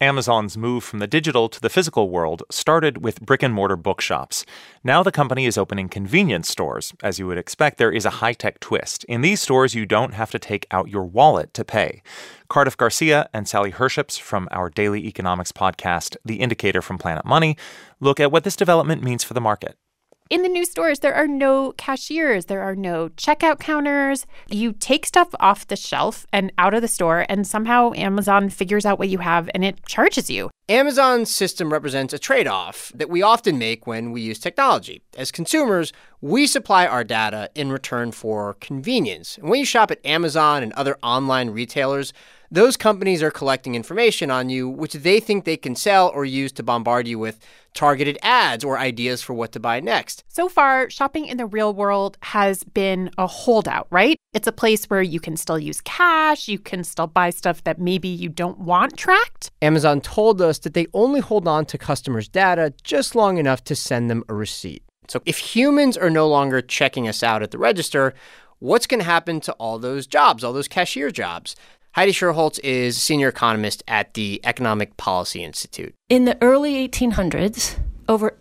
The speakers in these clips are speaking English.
Amazon's move from the digital to the physical world started with brick-and-mortar bookshops. Now the company is opening convenience stores. As you would expect, there is a high-tech twist. In these stores, you don't have to take out your wallet to pay. Cardiff Garcia and Sally Herships from our daily economics podcast, The Indicator from Planet Money, look at what this development means for the market. In the new stores, there are no cashiers. There are no checkout counters. You take stuff off the shelf and out of the store, and somehow Amazon figures out what you have and it charges you. Amazon's system represents a trade-off that we often make when we use technology. As consumers, we supply our data in return for convenience. And when you shop at Amazon and other online retailers, those companies are collecting information on you, which they think they can sell or use to bombard you with targeted ads or ideas for what to buy next. So far, shopping in the real world has been a holdout, right? It's a place where you can still use cash, you can still buy stuff that maybe you don't want tracked. Amazon told us that they only hold on to customers' data just long enough to send them a receipt. So if humans are no longer checking us out at the register, what's going to happen to all those jobs, all those cashier jobs? Heidi Sherholtz is senior economist at the Economic Policy Institute. In the early 1800s, over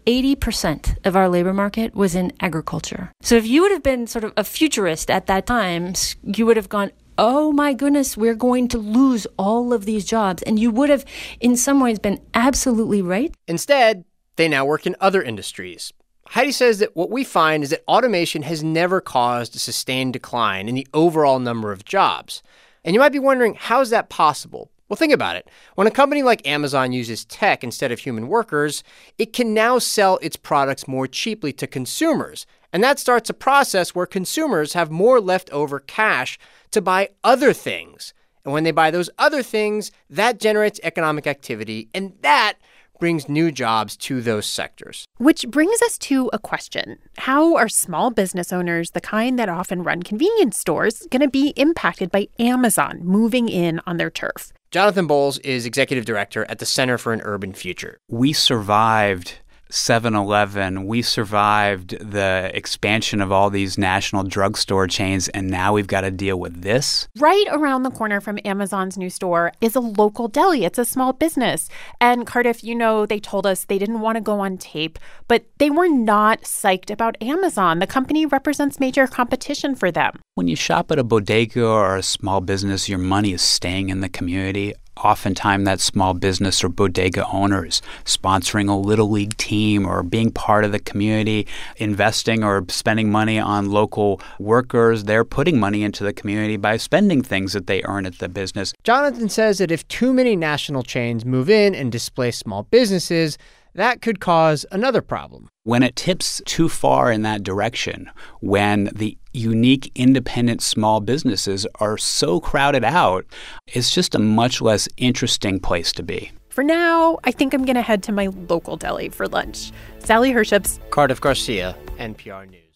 80% of our labor market was in agriculture. So if you would have been sort of a futurist at that time, you would have gone, oh my goodness, we're going to lose all of these jobs. And you would have, in some ways, been absolutely right. Instead, they now work in other industries. Heidi says that what we find is that automation has never caused a sustained decline in the overall number of jobs. And you might be wondering, how is that possible? Well, think about it. When a company like Amazon uses tech instead of human workers, it can now sell its products more cheaply to consumers. And that starts a process where consumers have more leftover cash to buy other things. And when they buy those other things, that generates economic activity, and that brings new jobs to those sectors. Which brings us to a question. How are small business owners, the kind that often run convenience stores, going to be impacted by Amazon moving in on their turf? Jonathan Bowles is executive director at the Center for an Urban Future. We survived 7-Eleven. We survived the expansion of all these national drugstore chains, and now we've got to deal with this. Right around the corner from Amazon's new store is a local deli. It's a small business. And Cardiff, you know, they told us they didn't want to go on tape, but they were not psyched about Amazon. The company represents major competition for them. When you shop at a bodega or a small business, your money is staying in the community. Oftentimes, that small business or bodega owners sponsoring a little league team or being part of the community, investing or spending money on local workers. They're putting money into the community by spending things that they earn at the business. Jonathan says that if too many national chains move in and displace small businesses, that could cause another problem. When it tips too far in that direction, when the unique, independent small businesses are so crowded out, it's just a much less interesting place to be. For now, I think I'm going to head to my local deli for lunch. Sally Herships, Cardiff Garcia, NPR News.